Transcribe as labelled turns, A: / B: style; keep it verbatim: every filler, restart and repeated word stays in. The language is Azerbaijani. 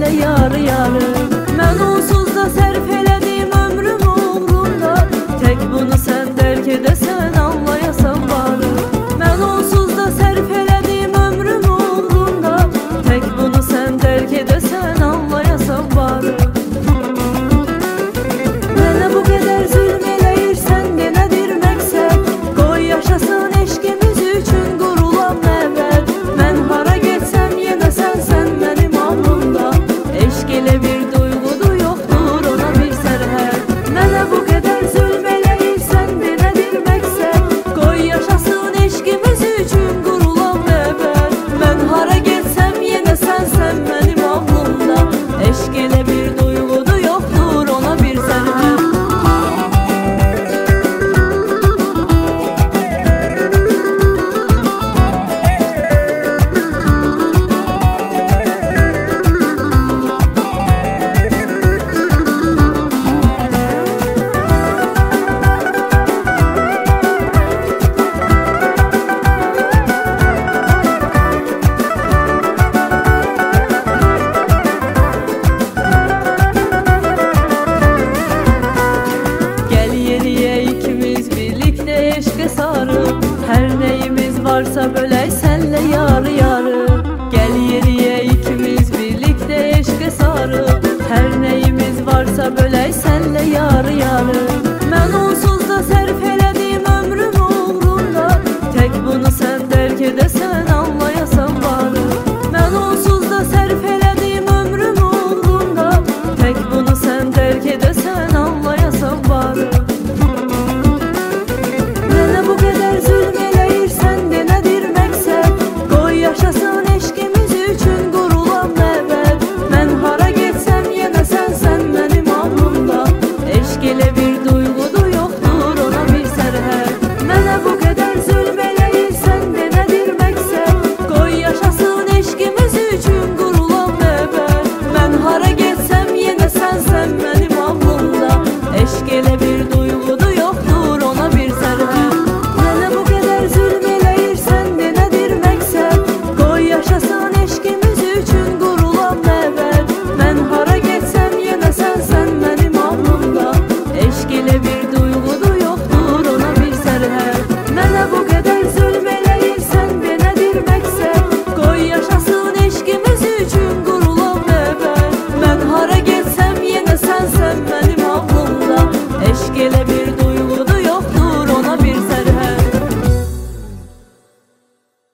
A: senle yarı yarı. Mən onsuz da sərf elədim ömrüm uğrunda, tek bunu sen dərk edəsən anlayasan varı. Mən onsuz da sərf elədim ömrüm uğrunda, tek bunu sen dərk edəsən anlayasan varı. Mənə bu qədər zülm eləyirsən, de nədir məqsəd? Qoy yaşasın eşqimiz üçün qurulan məbəd. Mən hara getsəm yenə sənsən mənim alnımda, eşq elə bir duyğudur, yoxdur ona bir sərhəd. Mənə bu qədər zülm eləyirsən, de nədir məqsəd? Qoy yaşasın eşqimiz üçün qurulan məbəd. Mən hara getsəm yenə sənsən mənim alnımda, eşq elə bir duyğudur, yoxdur ona bir sərhəd. Eşqe sarıb, hər nəyimiz varsa bölək sənlə yarı yarı. Gəl yeriyə ikimiz birlikdə eşqe sarıb, hər nəyimiz varsa bölək sənlə yarı yarı.